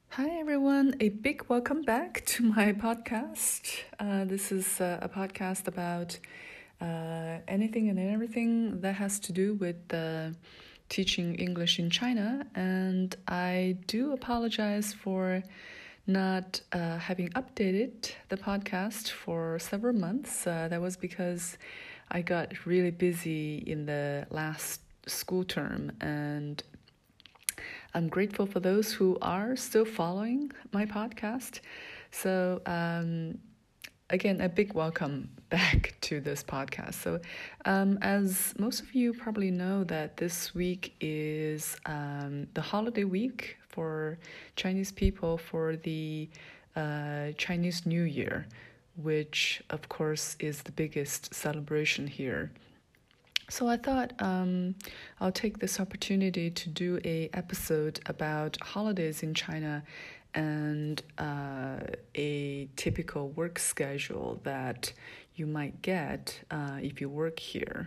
Hi, everyone. A big welcome back to my podcast. This is a podcast about anything and everything that has to do with teaching English in China. And I do apologize for not having updated the podcast for several months. That was because I got really busy in the last school term, and I'm grateful for those who are still following my podcast. So, again, a big welcome back to this podcast. So, as most of you probably know, that this week is the holiday week for Chinese people for the Chinese New Year, which, of course, is the biggest celebration here. So I thought I'll take this opportunity to do a episode about holidays in China and a typical work schedule that you might get if you work here.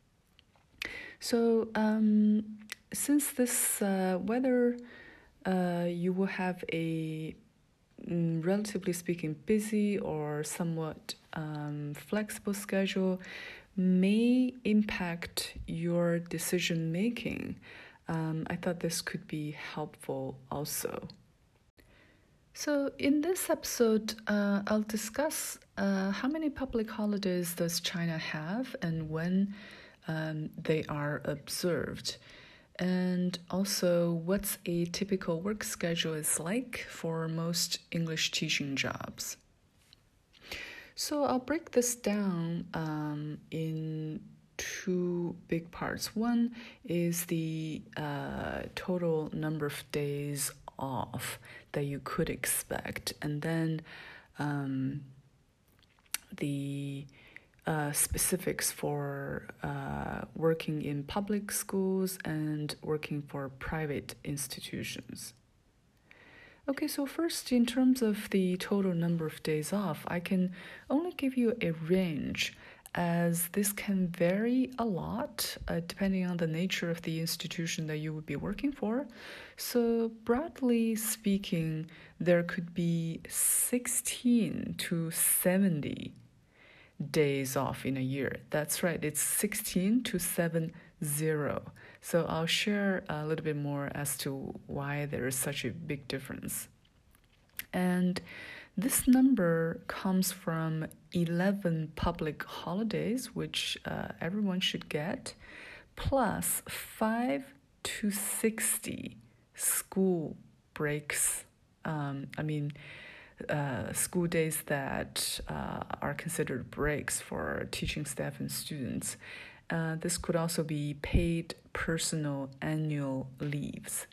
So since this weather, you will have a relatively speaking busy or somewhat flexible schedule may impact your decision making. I thought this could be helpful also. So, in this episode, I'll discuss how many public holidays does China have and when they are observed, and also what's a typical work schedule is like for most English teaching jobs. So I'll break this down in two big parts. One is the total number of days off that you could expect, and then the specifics for working in public schools and working for private institutions. Okay, so first, in terms of the total number of days off, I can only give you a range as this can vary a lot depending on the nature of the institution that you would be working for. So, broadly speaking, there could be 16 to 70 days off in a year. That's right, it's 16 to 70. So I'll share a little bit more as to why there is such a big difference. And this number comes from 11 public holidays, which everyone should get, plus 5 to 60 school breaks. School days that are considered breaks for teaching staff and students. This could also be paid personal annual leaves.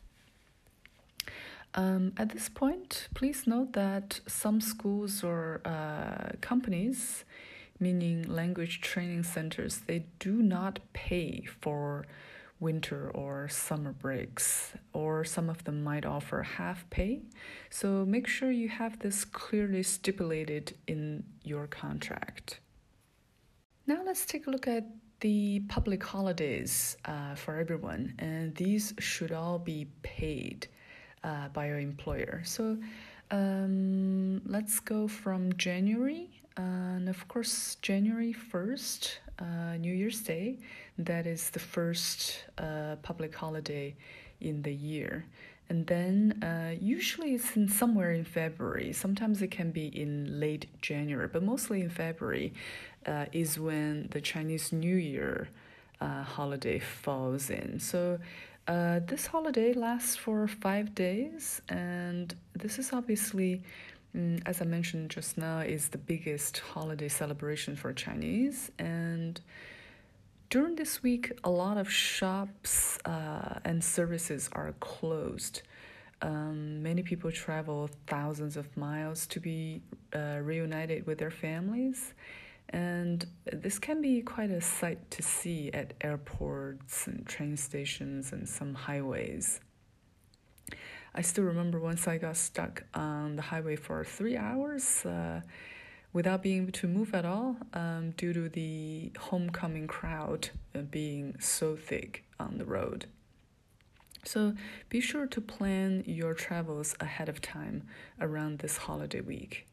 At this point, please note that some schools or companies, meaning language training centers, they do not pay for winter or summer breaks, or some of them might offer half pay. So make sure you have this clearly stipulated in your contract. Now let's take a look at the public holidays for everyone, and these should all be paid by your employer. So let's go from January, and of course January 1st, New Year's Day, that is the first public holiday in the year. And then usually it's in somewhere in February. Sometimes it can be in late January, but mostly in February is when the Chinese New Year holiday falls in. So this holiday lasts for 5 days, and this is obviously, as I mentioned just now, is the biggest holiday celebration for Chinese. And during this week, a lot of shops and services are closed. Many people travel thousands of miles to be reunited with their families. And this can be quite a sight to see at airports and train stations and some highways. I still remember once I got stuck on the highway for 3 hours without being able to move at all due to the homecoming crowd being so thick on the road. So be sure to plan your travels ahead of time around this holiday week.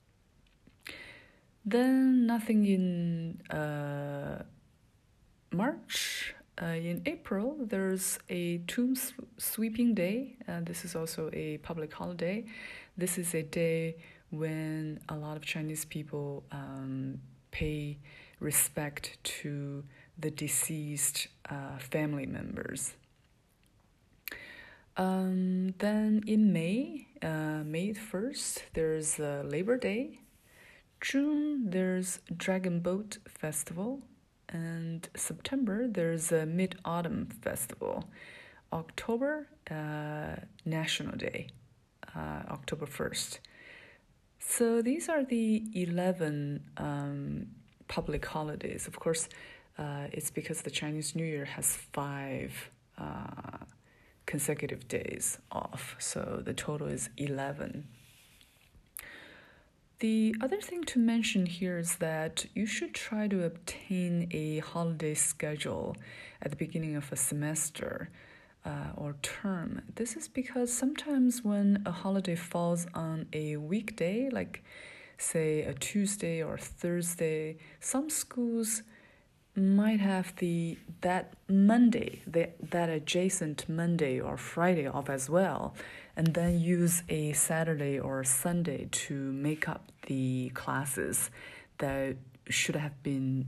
Then nothing in March. In April, there's a tomb sweeping day. This is also a public holiday. This is a day when a lot of Chinese people pay respect to the deceased family members. Then in May, May 1st, there's Labor Day. June, there's Dragon Boat Festival. And September, there's a Mid-Autumn Festival. October, National Day, October 1st. So these are the 11 public holidays. Of course, it's because the Chinese New Year has 5 consecutive days off. So the total is 11. The other thing to mention here is that you should try to obtain a holiday schedule at the beginning of a semester or term. This is because sometimes when a holiday falls on a weekday, like say a Tuesday or Thursday, some schools might have that Monday, that adjacent Monday or Friday off as well, and then use a Saturday or Sunday to make up the classes that should have been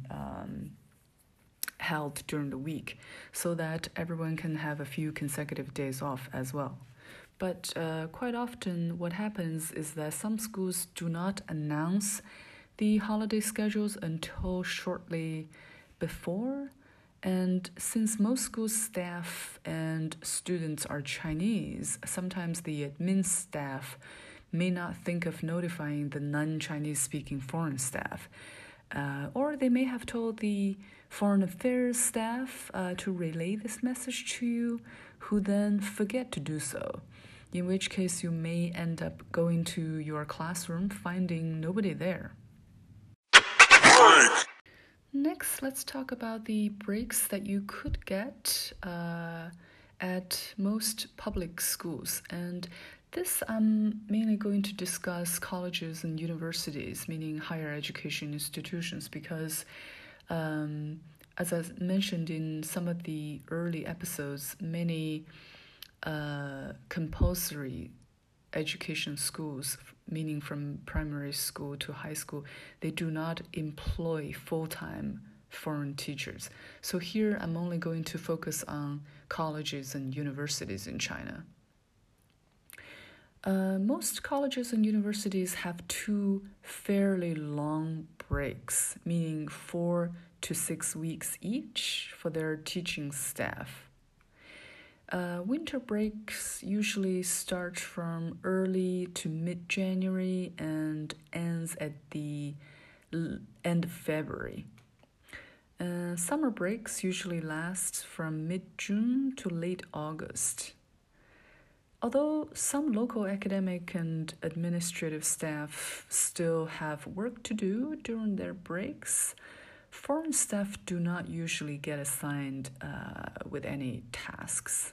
held during the week, so that everyone can have a few consecutive days off as well. But quite often what happens is that some schools do not announce the holiday schedules until shortly before, and since most school staff and students are Chinese, sometimes the admin staff may not think of notifying the non-Chinese speaking foreign staff, or they may have told the foreign affairs staff to relay this message to you, who then forget to do so, in which case you may end up going to your classroom finding nobody there. Next, let's talk about the breaks that you could get at most public schools. And this I'm mainly going to discuss colleges and universities, meaning higher education institutions, because as I mentioned in some of the early episodes, many compulsory education schools, meaning from primary school to high school, they do not employ full-time foreign teachers. So here I'm only going to focus on colleges and universities in China. Most colleges and universities have 2 fairly long breaks, meaning 4 to 6 weeks each for their teaching staff. Winter breaks usually start from early to mid-January and ends at the end of February. Summer breaks usually last from mid-June to late August. Although some local academic and administrative staff still have work to do during their breaks, foreign staff do not usually get assigned with any tasks.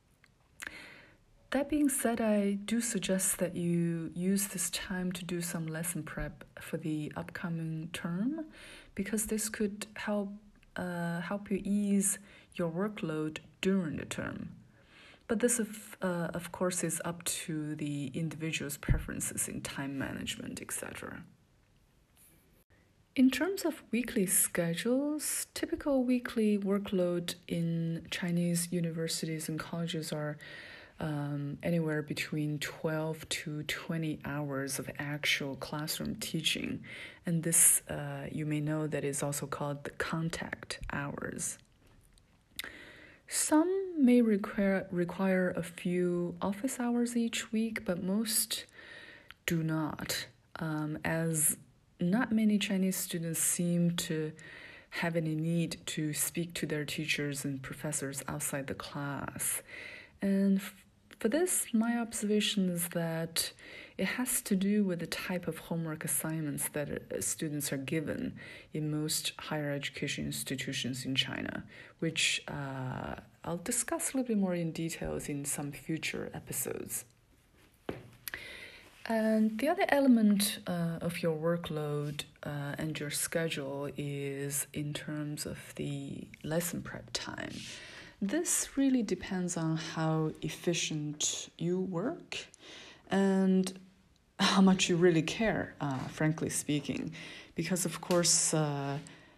That being said, I do suggest that you use this time to do some lesson prep for the upcoming term, because this could help you ease your workload during the term. But this, of course, is up to the individual's preferences in time management, etc. In terms of weekly schedules, typical weekly workload in Chinese universities and colleges are anywhere between 12 to 20 hours of actual classroom teaching. And this, you may know, that is also called the contact hours. Some may require a few office hours each week, but most do not, as not many Chinese students seem to have any need to speak to their teachers and professors outside the class. And for this, my observation is that it has to do with the type of homework assignments that students are given in most higher education institutions in China, which I'll discuss a little bit more in details in some future episodes. And the other element of your workload and your schedule is in terms of the lesson prep time. This really depends on how efficient you work and how much you really care, frankly speaking. Because, of course, the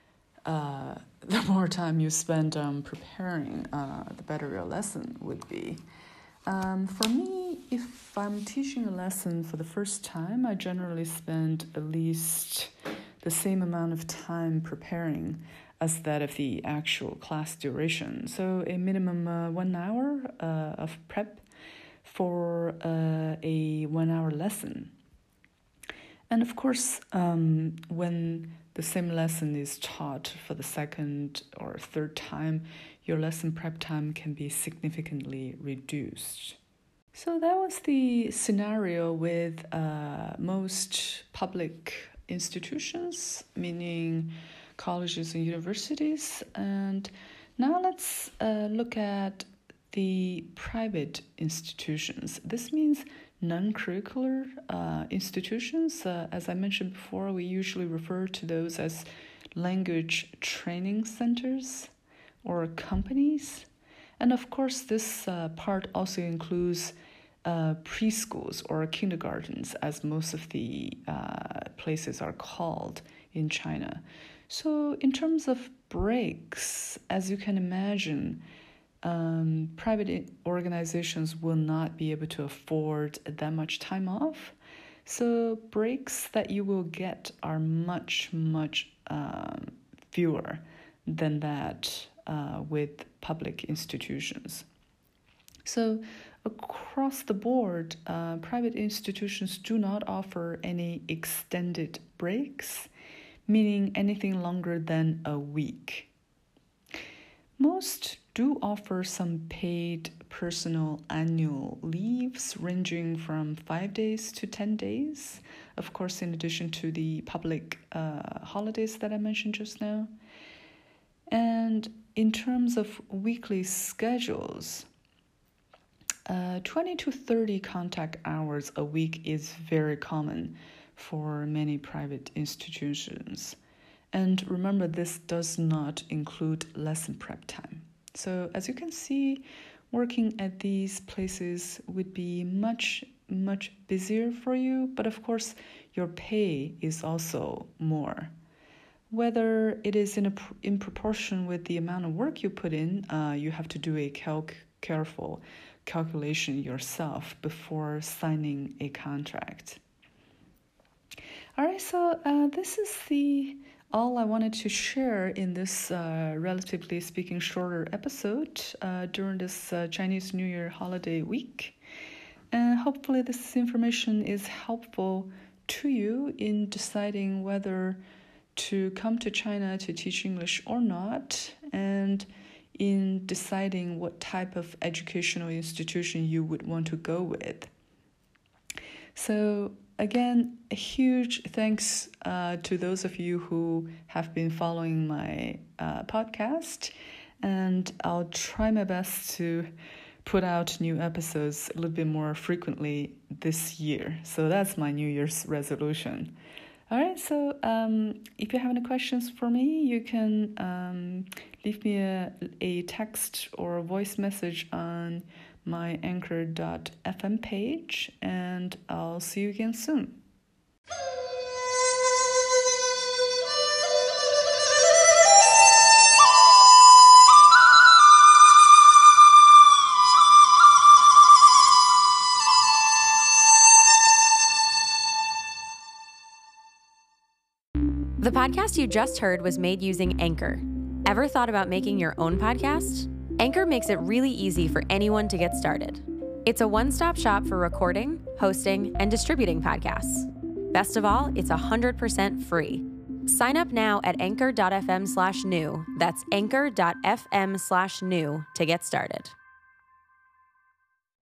more time you spend preparing, the better your lesson would be. For me, if I'm teaching a lesson for the first time, I generally spend at least the same amount of time preparing as that of the actual class duration. So a minimum 1 hour of prep for a 1 hour lesson. And of course, when the same lesson is taught for the second or third time, your lesson prep time can be significantly reduced. So that was the scenario with most public institutions, meaning colleges and universities. And now let's look at the private institutions. This means non-curricular institutions. As I mentioned before, we usually refer to those as language training centers or companies. And of course, this part also includes preschools or kindergartens, as most of the places are called in China. So in terms of breaks, as you can imagine, private organizations will not be able to afford that much time off. So breaks that you will get are much, much fewer than that with public institutions. So across the board, private institutions do not offer any extended breaks, meaning anything longer than a week. Most do offer some paid personal annual leaves ranging from 5 days to 10 days, of course, in addition to the public holidays that I mentioned just now. And in terms of weekly schedules, 20 to 30 contact hours a week is very common for many private institutions. And remember, this does not include lesson prep time. So as you can see, working at these places would be much, much busier for you, but of course, your pay is also more. Whether it is in proportion with the amount of work you put in, you have to do a careful calculation yourself before signing a contract. All right, so this is all I wanted to share in this relatively speaking shorter episode during this Chinese New Year holiday week. And hopefully this information is helpful to you in deciding whether to come to China to teach English or not, and in deciding what type of educational institution you would want to go with. So again, a huge thanks to those of you who have been following my podcast, and I'll try my best to put out new episodes a little bit more frequently this year. So that's my New Year's resolution. All right, so if you have any questions for me, you can leave me a text or a voice message on my anchor.fm page, and I'll see you again soon. The podcast you just heard was made using Anchor. Ever thought about making your own podcast? Anchor makes it really easy for anyone to get started. It's a one-stop shop for recording, hosting, and distributing podcasts. Best of all, it's 100% free. Sign up now at anchor.fm/new. That's anchor.fm/new to get started.